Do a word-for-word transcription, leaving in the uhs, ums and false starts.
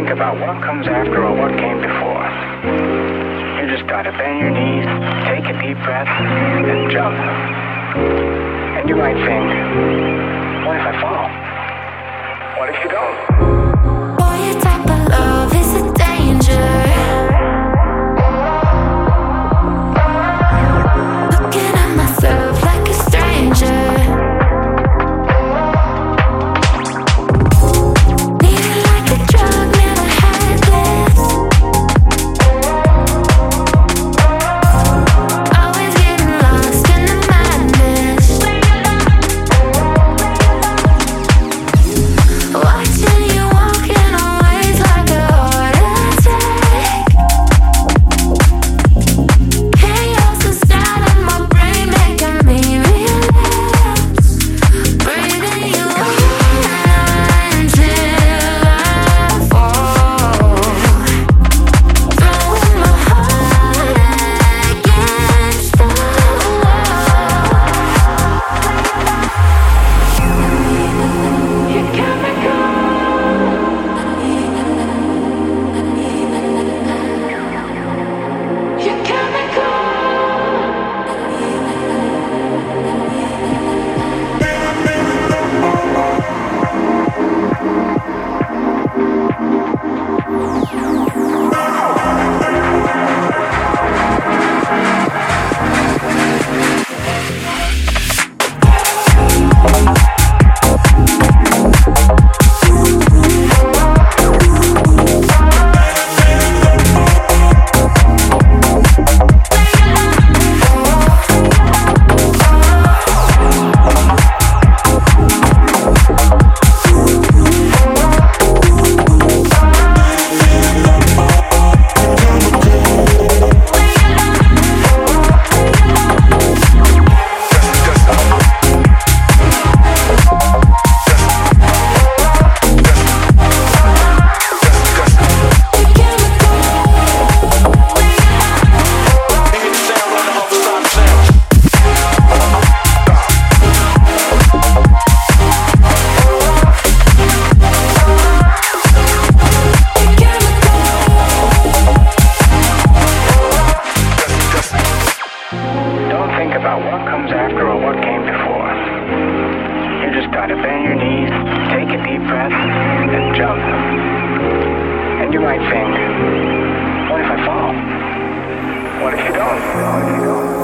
think about what comes after or what came before. You just gotta bend your knees, take a deep breath, and jump. And you might think, what if I fall? What if you don't? Boy, your type of love is a danger. Looking at myself like a stranger. Need it like a drug, never had this. Always getting lost in the madness. Watching you walking away is like a heart attack. Chaos inside of my brain making me relapse. Breathing you in until I fall. Throwing my heart against the wall. You're chemical. You're chemical. Don't think about what comes after or what came before. You just gotta bend your knees, take a deep breath, and jump. And you might think, what if I fall? What if you don't? What if you don't?